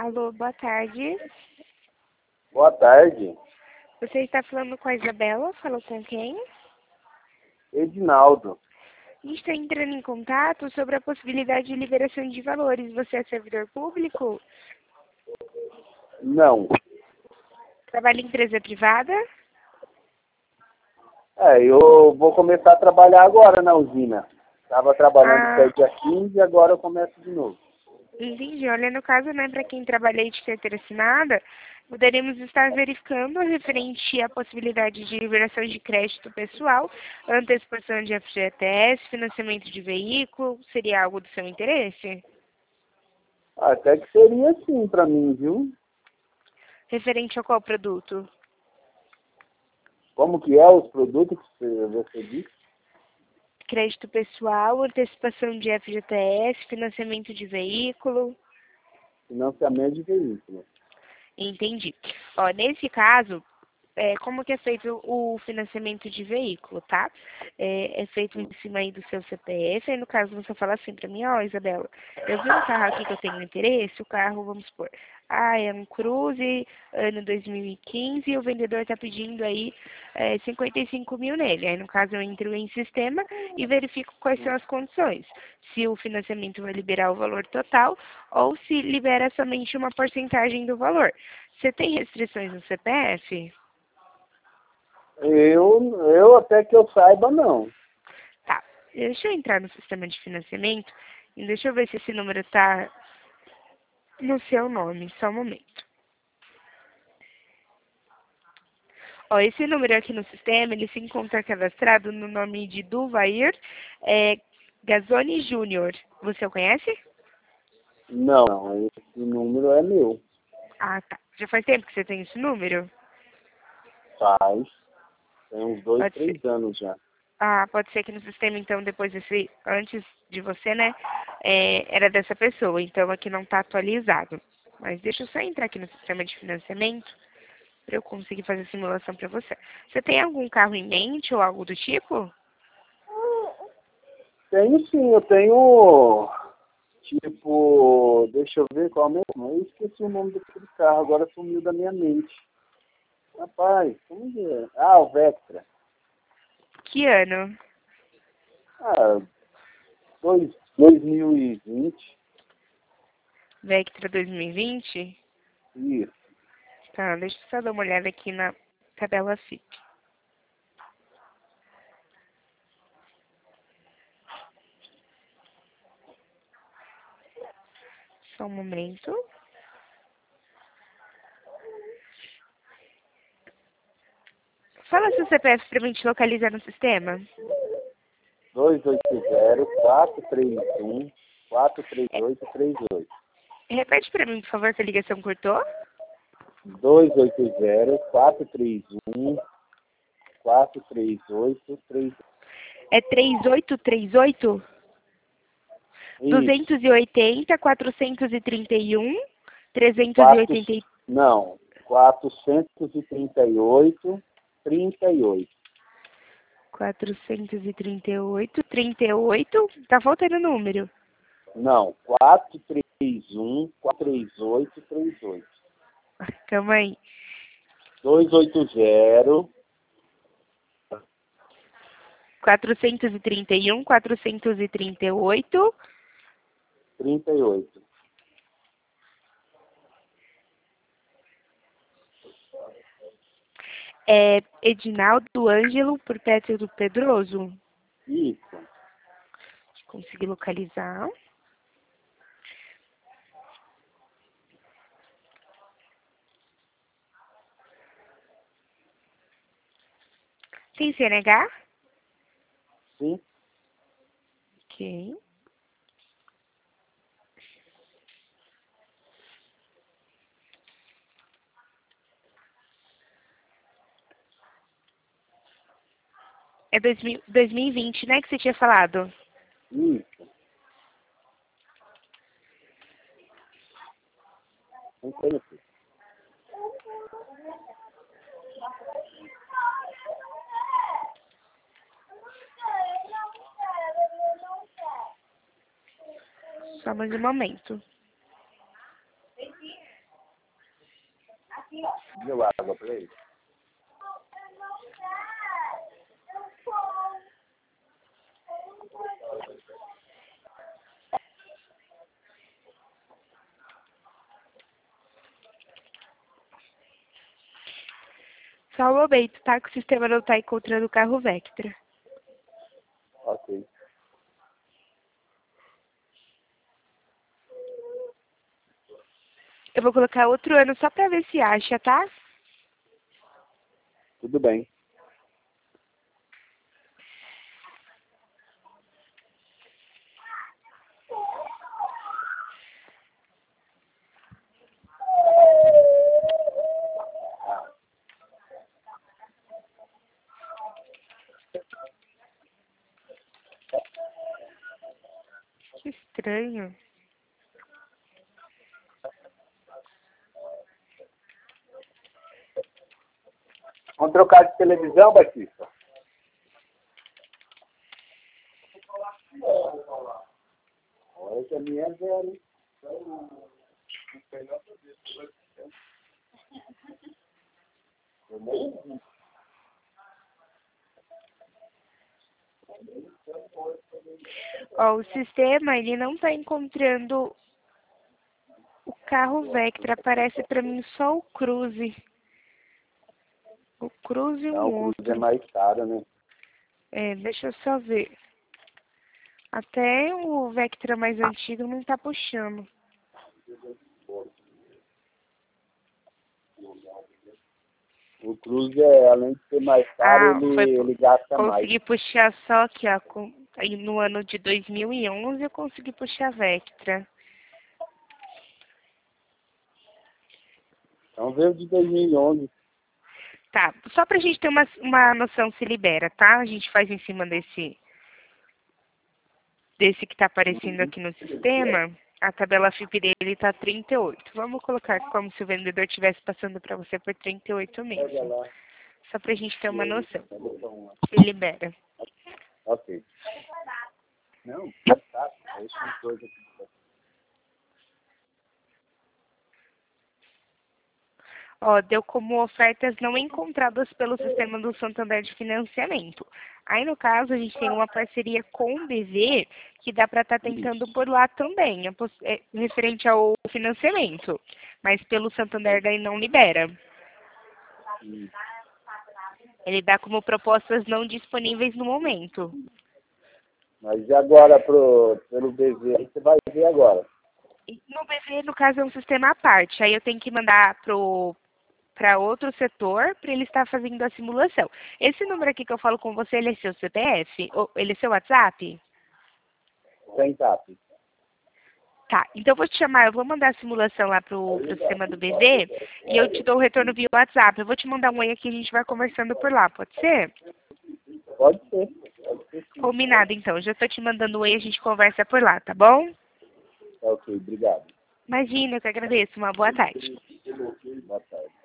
Alô, boa tarde. Boa tarde, Você está falando com a Isabela? Falou com quem? Edinaldo. A gente está entrando em contato sobre a possibilidade de liberação de valores. Você é servidor público? Não. Trabalha em empresa privada? Eu vou começar a trabalhar agora na usina. Estava trabalhando Ah, até dia 15 e agora eu começo de novo. entendi. Olha, no caso, né, para quem trabalha aí de carteira assinada, poderemos estar verificando referente à possibilidade de liberação de crédito pessoal, antecipação de FGTS, financiamento de veículo. Seria algo do seu interesse? Até que seria sim para mim, viu? Referente a qual produto? Como que é os produtos que você disse? Crédito pessoal, antecipação de FGTS, financiamento de veículo. Financiamento de veículo. Entendi. Ó, nesse caso, como que é feito o financiamento de veículo, tá? É feito em cima aí do seu CPF, aí no caso você fala assim pra mim, ó, Isabela, eu vi um carro aqui que eu tenho interesse, o carro, vamos supor, é um Cruze, ano 2015, e o vendedor tá pedindo aí 55 mil nele. Aí no caso eu entro em sistema e verifico quais são as condições. Se o financiamento vai liberar o valor total ou se libera somente uma porcentagem do valor. Você tem restrições no CPF? Eu até que eu saiba, não. Tá. Deixa eu entrar no sistema de financiamento e deixa eu ver se esse número tá no seu nome. Só um momento. Ó, esse número aqui no sistema, ele se encontra cadastrado no nome de Duvair Gazzoni Júnior. Você o conhece? Não, esse número é meu. Ah, tá. Já faz tempo que você tem esse número? Faz. Tem uns 2, Pode ser. 3 anos já. Ah, pode ser que no sistema, então, depois desse, antes de você, né, era dessa pessoa. Então, aqui não está atualizado. Mas deixa eu só entrar aqui no sistema de financiamento para eu conseguir fazer a simulação para você. Você tem algum carro em mente ou algo do tipo? Tenho sim, eu tenho, tipo, deixa eu ver qual é o mesmo. Eu esqueci o nome daquele carro, agora sumiu da minha mente. Rapaz, como que é? Ah, o Vectra. Que ano? Ah, 2020. Vectra 2020? Isso. Tá, deixa eu só dar uma olhada aqui na tabela FIP. Só um momento. Fala seu CPF para mim te localizar no sistema. 280-431-43838. Repete para mim, por favor, que a ligação cortou. 280-431-43838. É 3838? Isso. 280, 431, Quatro, 380, não, 438, 38. 438, 38. Tá faltando o número. Não, 431, 43838. Calma aí. 280, 431, 438. 38. É Edinaldo Ângelo por Perto do Pedroso. Isso. Consegui localizar. Tem CNH? Sim. Ok. É 2020, né, que você tinha falado? Isso. Não conheço. Só mais um momento. deu água para ele? Só um momento, tá? Que o sistema não tá encontrando o carro Vectra. Ok. Eu vou colocar outro ano só pra ver se acha, tá? Tudo bem. Que estranho. Vamos trocar de televisão, Batista? Olha que a minha é zero. Ó, o sistema, ele não tá encontrando o carro Vectra. Aparece pra mim só o Cruze. O Cruze e Não, um o Cruz é outro. mais caro, né? É, deixa eu só ver. Até o Vectra mais antigo não tá puxando. O Cruz, além de ser mais caro, Ah, foi ele gasta mais. consegui puxar só aqui, ó. Aí no ano de 2011 eu consegui puxar Vectra. Então veio de 2011. Tá, só pra gente ter uma noção se libera, tá? A gente faz em cima desse que tá aparecendo aqui no sistema. A tabela FIP dele tá 38. Vamos colocar como se o vendedor estivesse passando para você por 38 Pega mesmo. lá. Só pra gente ter uma noção. Então, Se libera. ok. Não, tá. Isso é coisa que... Ó, deu como ofertas não encontradas pelo sistema do Santander de financiamento. Aí, no caso, a gente tem uma parceria com o BV, que dá para estar tentando por lá também, referente ao financiamento. Mas pelo Santander daí não libera. Ele dá como propostas não disponíveis no momento. Mas e agora pelo BV? Aí você vai ver agora. No BV, no caso, é um sistema à parte. Aí eu tenho que mandar para outro setor para ele estar fazendo a simulação. Esse número aqui que eu falo com você, ele é seu CPF? Ou ele é seu WhatsApp? Sem TAP. Tá, então eu vou te chamar, eu vou mandar a simulação lá pro sistema do BV e eu te dou o retorno via WhatsApp. Eu vou te mandar um oi aqui e a gente vai conversando por lá, pode ser? Pode ser. Pode ser sim. Combinado, então. Eu já tô te mandando um oi e a gente conversa por lá, tá bom? Ok, obrigado. Imagina, eu que agradeço. Uma boa tarde. Boa tarde.